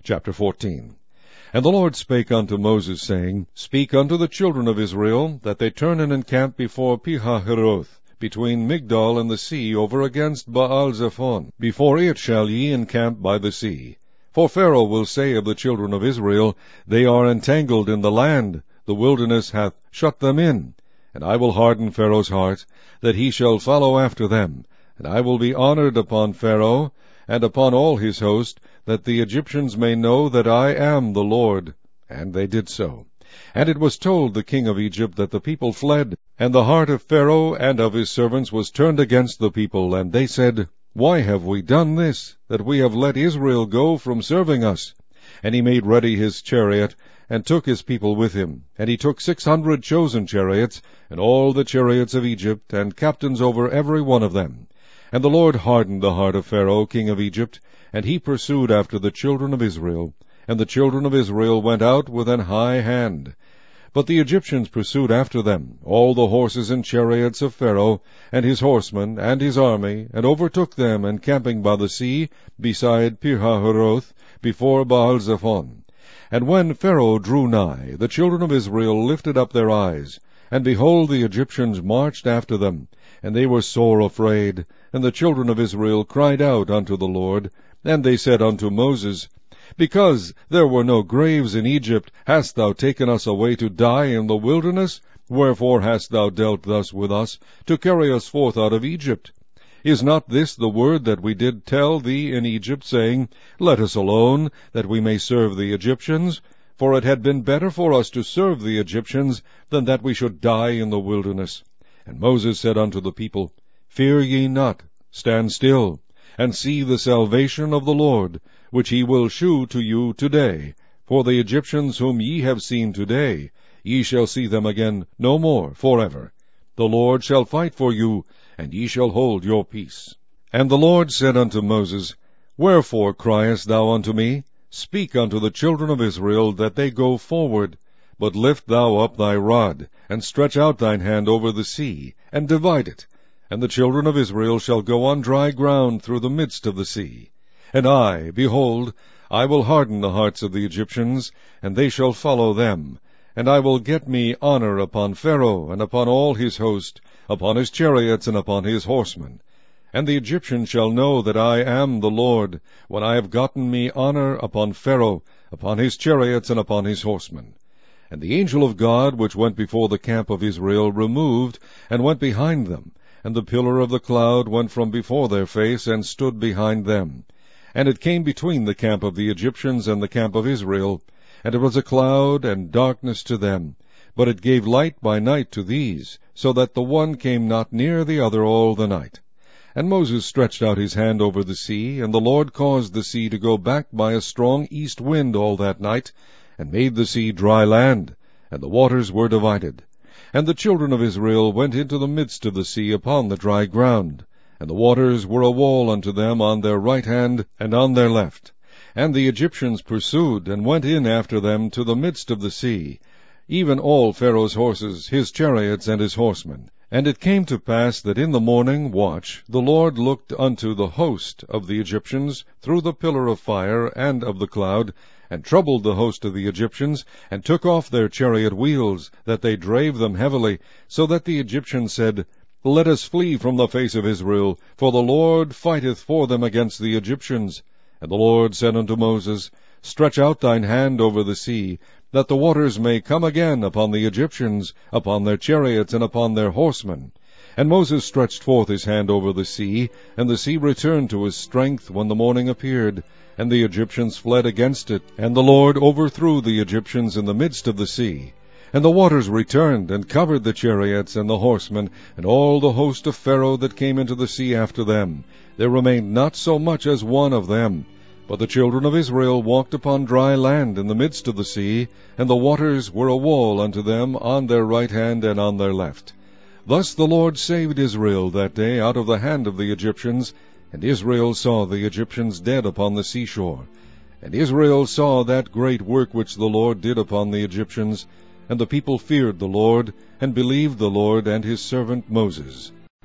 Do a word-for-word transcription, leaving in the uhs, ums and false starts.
Chapter fourteen. And the Lord spake unto Moses, saying, Speak unto the children of Israel, that they turn and encamp before Pihahiroth, between Migdol and the sea, over against Baal-zephon. Before it shall ye encamp by the sea. For Pharaoh will say of the children of Israel, They are entangled in the land, the wilderness hath shut them in. And I will harden Pharaoh's heart, that he shall follow after them. And I will be honored upon Pharaoh, and upon all his host, that the Egyptians may know that I am the Lord. And they did so. And it was told the king of Egypt that the people fled, and the heart of Pharaoh and of his servants was turned against the people. And they said, Why have we done this, that we have let Israel go from serving us? And he made ready his chariot, and took his people with him. And he took six hundred chosen chariots, and all the chariots of Egypt, and captains over every one of them. And the Lord hardened the heart of Pharaoh king of Egypt, and he pursued after the children of Israel. And the children of Israel went out with an high hand. But the Egyptians pursued after them, all the horses and chariots of Pharaoh, and his horsemen, and his army, and overtook them, encamping by the sea, beside Pihahiroth, before Baal-zephon. And when Pharaoh drew nigh, the children of Israel lifted up their eyes, and behold, the Egyptians marched after them, and they were sore afraid. And the children of Israel cried out unto the Lord, and they said unto Moses, Because there were no graves in Egypt, hast thou taken us away to die in the wilderness? Wherefore hast thou dealt thus with us, to carry us forth out of Egypt? Is not this the word that we did tell thee in Egypt, saying, Let us alone, that we may serve the Egyptians? For it had been better for us to serve the Egyptians, than that we should die in the wilderness. And Moses said unto the people, Fear ye not, stand still, and see the salvation of the Lord, which he will shew to you today. For the Egyptians whom ye have seen today, ye shall see them again no more forever. The Lord shall fight for you, and ye shall hold your peace. And the Lord said unto Moses, Wherefore criest thou unto me? Speak unto the children of Israel, that they go forward. But lift thou up thy rod, and stretch out thine hand over the sea, and divide it. And the children of Israel shall go on dry ground through the midst of the sea. And I, behold, I will harden the hearts of the Egyptians, and they shall follow them. And I will get me honor upon Pharaoh, and upon all his host, upon his chariots, and upon his horsemen. And the Egyptians shall know that I am the Lord, when I have gotten me honor upon Pharaoh, upon his chariots, and upon his horsemen. And the angel of God, which went before the camp of Israel, removed, and went behind them. And the pillar of the cloud went from before their face, and stood behind them. And it came between the camp of the Egyptians and the camp of Israel. And it was a cloud and darkness to them, but it gave light by night to these, so that the one came not near the other all the night. And Moses stretched out his hand over the sea, and the Lord caused the sea to go back by a strong east wind all that night, and made the sea dry land, and the waters were divided. And the children of Israel went into the midst of the sea upon the dry ground, and the waters were a wall unto them on their right hand and on their left. And the Egyptians pursued, and went in after them to the midst of the sea, even all Pharaoh's horses, his chariots, and his horsemen. And it came to pass that in the morning watch the Lord looked unto the host of the Egyptians through the pillar of fire and of the cloud, and troubled the host of the Egyptians, and took off their chariot wheels, that they drave them heavily, so that the Egyptians said, Let us flee from the face of Israel, for the Lord fighteth for them against the Egyptians. And the Lord said unto Moses, Stretch out thine hand over the sea, that the waters may come again upon the Egyptians, upon their chariots, and upon their horsemen. And Moses stretched forth his hand over the sea, and the sea returned to his strength when the morning appeared, and the Egyptians fled against it, and the Lord overthrew the Egyptians in the midst of the sea. And the waters returned, and covered the chariots and the horsemen, and all the host of Pharaoh that came into the sea after them. There remained not so much as one of them. But the children of Israel walked upon dry land in the midst of the sea, and the waters were a wall unto them on their right hand and on their left. Thus the Lord saved Israel that day out of the hand of the Egyptians, and Israel saw the Egyptians dead upon the seashore. And Israel saw that great work which the Lord did upon the Egyptians, and the people feared the Lord, and believed the Lord and his servant Moses.